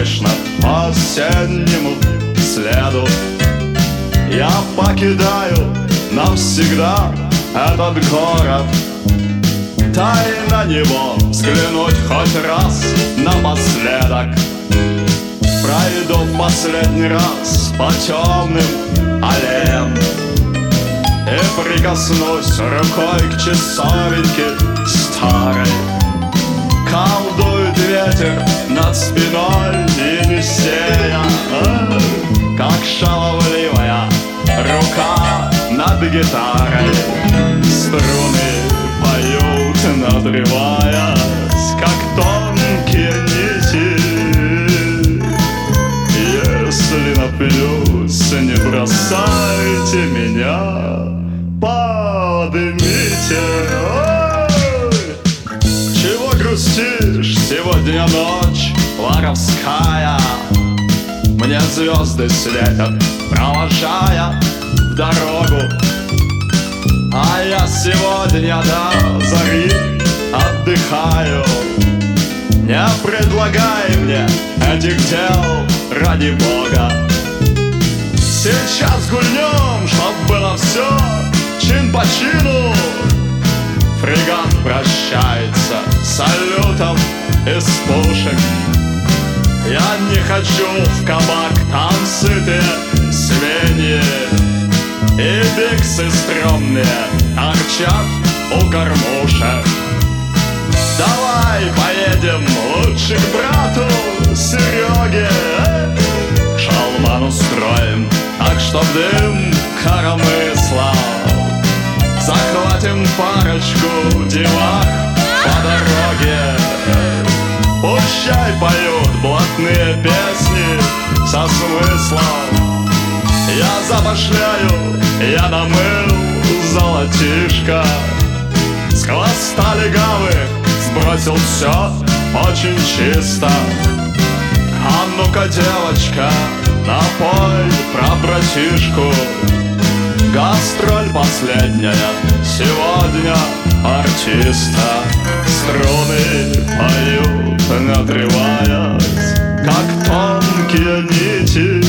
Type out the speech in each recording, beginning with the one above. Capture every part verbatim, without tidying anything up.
слышно по осеннему следу. Я покидаю навсегда этот город, дай на него взглянуть хоть раз напоследок. Пройду в последний раз по темным аллеям и прикоснусь рукой к часовеньке старой. Колдует ветер над спиной Енисея, как шаловливая рука над гитарой. Струны поют, надрываясь, как тонкие нити. Если напьюсь, не бросайте меня, подымите. Ой! Чего грустишь? Сегодня ночь воровская. Мне звезды светят, провожая в дорогу. А я сегодня до зари отдыхаю. Не предлагай мне этих дел, ради Бога. Сейчас гульнем, чтоб было все чин по чину. Фрегат прощается с салютом из пушек. Я не хочу в кабак, там сытые свиньи и биксы стрёмные торчат у кормушек. Давай поедем лучше к брату Сереге, шалман устроим так, чтоб дым коромысла. Захватим парочку девах по дороге. Пущай поют блатные песни со смыслом. Я запошляю, я намыл золотишко. С хвоста легавы сбросил все очень чисто. А ну-ка, девочка, напой про братишку. Гастроль последняя сегодня артиста. Струны поют, надрываясь, как тонкие нити.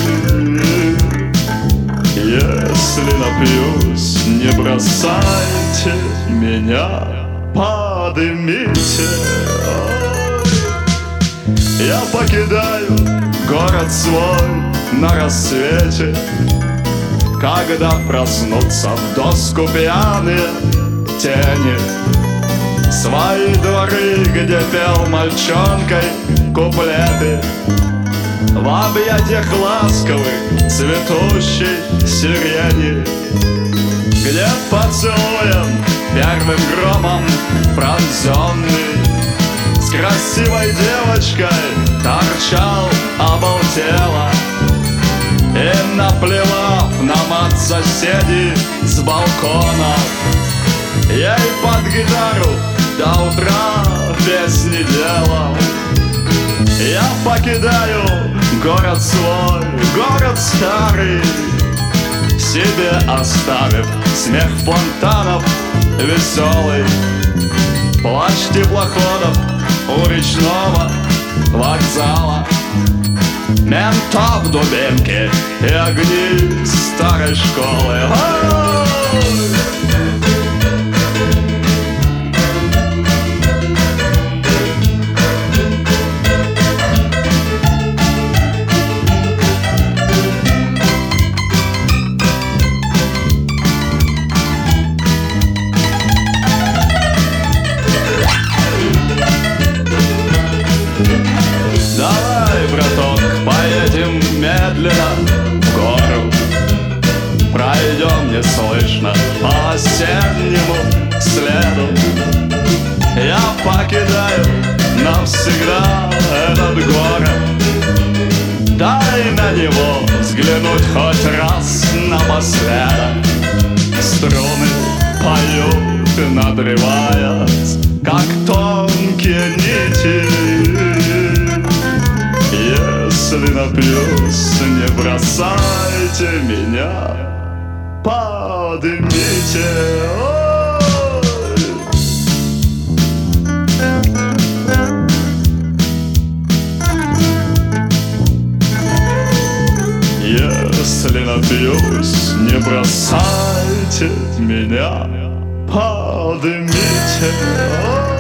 Если напьюсь, не бросайте меня, подымите. Я покидаю город свой на рассвете, когда проснутся в доску пьяные тени. Свои дворы, где пел мальчонкой куплеты, в объятиях ласковых цветущей сирени, где поцелуем первым громом пронзенный с красивой девочкой торчал обалдело. И наплевав на мат соседей с балконов, ей под гитару до утра песни делал. Я покидаю город свой, город старый, себе оставив смех фонтанов веселый. Плач теплоходов у речного вокзала, ментов дубинки и огни старой школы. Ой! Давай, браток, поедем медленно в гору. Пройдем неслышно по осеннему следу. Я покидаю навсегда этот город. Дай на него взглянуть хоть раз напоследок. Струны поют, надрываясь, как тонкие нити. Если напьюсь, не бросайте меня, подымите. Ой! напьюсь, не бросайте меня, подымите.